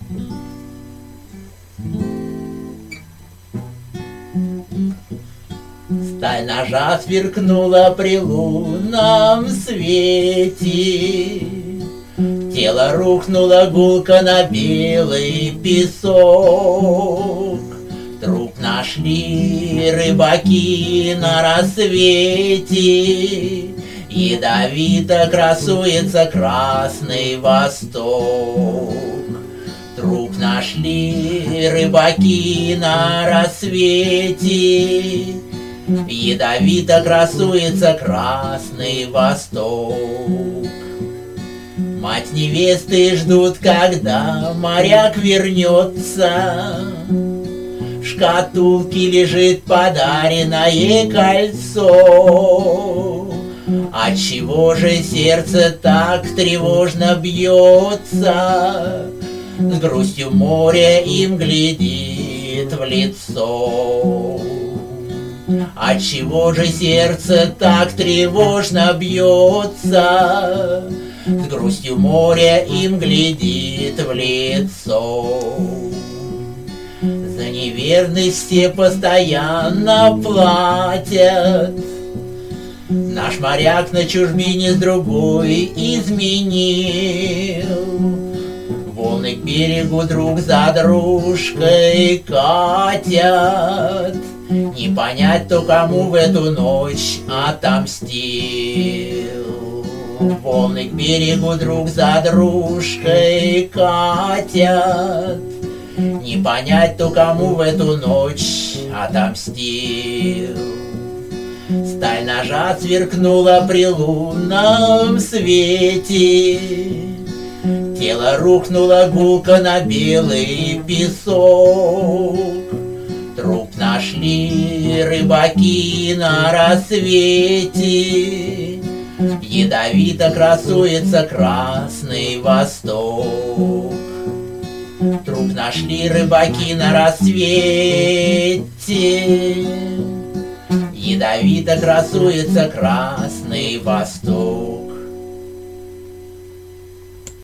Сталь ножа сверкнула при лунном свете, тело рухнуло гулко на белый песок. Труп нашли рыбаки на рассвете, ядовито красуется Красный Восток. Труп нашли рыбаки на рассвете, ядовито красуется Красный Восток. Мать невесты ждут, когда моряк вернется. В шкатулке лежит подаренное кольцо. Отчего же сердце так тревожно бьется? С грустью море им глядит в лицо. Отчего же сердце так тревожно бьется? С грустью море им глядит в лицо. За неверность все постоянно платят. Наш моряк на чужбине с другой изменил. Волны к берегу друг за дружкой катят. Не понять, кто кому в эту ночь отомстил. Волны к берегу друг за дружкой катят. Не понять, кто кому в эту ночь отомстил. Сталь ножа сверкнула при лунном свете, тело рухнуло гулко на белый песок. Труп нашли рыбаки на рассвете, ядовито красуется Красный Восток. Труп нашли рыбаки на рассвете, ядовито красуется Красный Восток.